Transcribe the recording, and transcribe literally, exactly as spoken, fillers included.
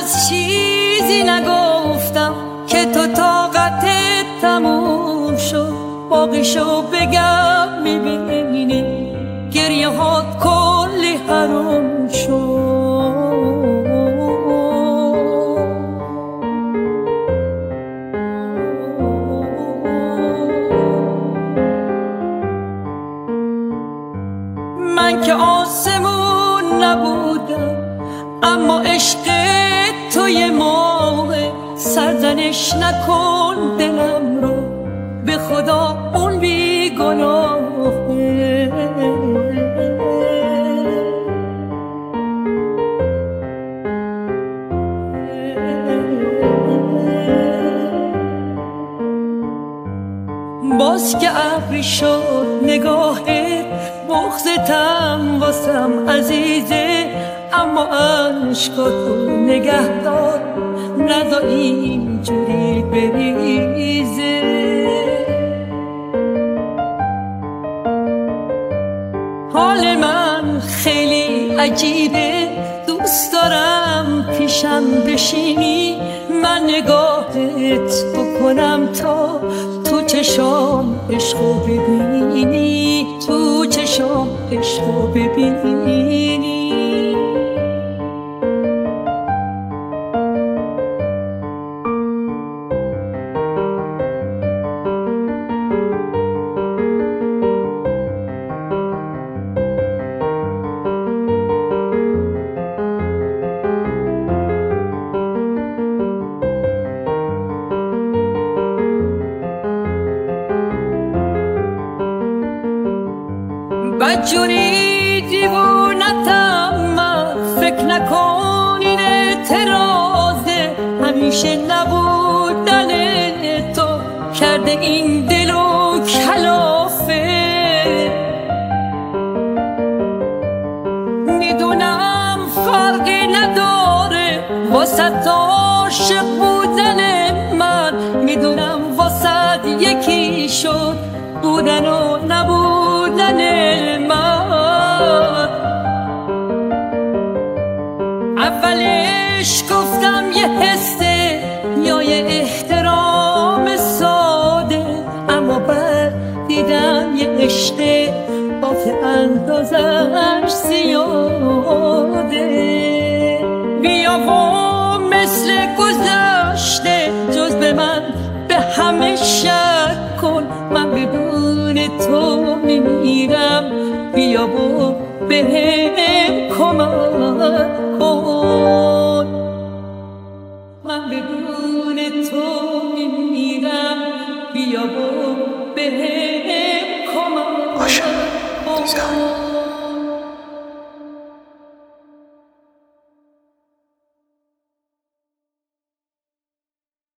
از چیزی نگفتم که تو طاقتت تموم شد. باقیشو بگم میبینی گریه هات کلی حروم شد. من که آسمون نبودم اما عشق تو یه موقع سرزنش نکن دلم رو، به خدا اون بی گناهه. باز که ابری شد نگاهت بغضتم واسم عزیزه، اما عشقاتو نگه دار نذار اینجوری بریزه. حال من خیلی عجیبه، دوست دارم پیشم بشینی من نگاهت بکنم تا تو چشام عشقو ببینی، تو چشام عشقو ببینی. بدجوری دیوونتم من، فکر نکن این اعتراضه، همیشه نبودن تو کرده این دلو کلافه. میدونم فرقی نداره واسه عاشق بودن من، میدونم واسه یکی شد بودن و نبودن من. اولش گفتم یه حسه یا یه احترام ساده، اما بعد دیدم یه عشق آخه اندازش زیاده. بیا و مثل گذشته جز به من به همه شک کن، من بدون تو میمیرم، بیا و بهم کمک کن. من بدون تو میمیرم، بیا و بهم کمک کن.